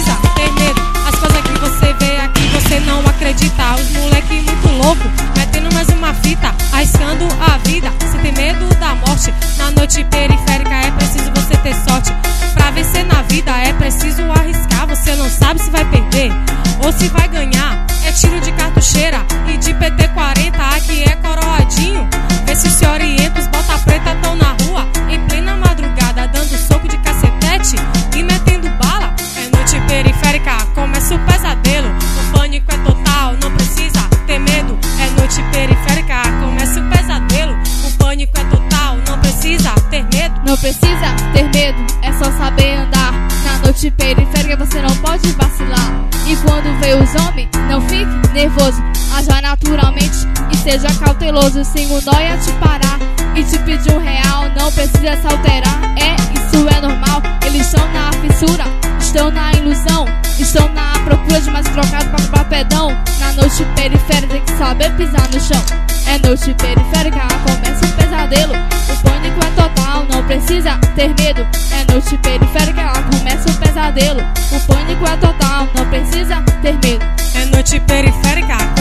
precisa ter medo. As coisas que você vê aqui você não acredita. Os moleque muito louco, metendo mais uma fita, arriscando a vida, sem ter medo da morte. Na noite periférica é preciso você ter sorte. Pra vencer na vida é preciso arriscar. Você não sabe se vai perder ou se vai ganhar. É tiro de cartucheira e de PT-40. Aqui é coroadinho, vê se se orienta. Os bota preta tão na rua em plena madrugada, dando soco de cacetete e metendo bala. É noite periférica, começa o pesadelo. O pânico é total, não precisa ter medo. É noite periférica, começa o pesadelo. O pânico é total, não precisa ter medo. Não precisa ter medo, é só saber andar. Na noite periférica você não pode vacilar. E quando vê os homens, não fique nervoso. Haja naturalmente e seja cauteloso. Se um nóia te parar e te pedir R$1, não precisa se alterar. Isso é normal. Eles estão na fissura, estão na ilusão, estão na procura de mais trocado pra comprar pedão. Na noite periférica tem que saber pisar no chão. É noite periférica, começa o pesadelo. O pânico é total, não precisa ter medo. É noite periférica, começa o pesadelo. O pânico é total, não precisa ter medo. É noite periférica,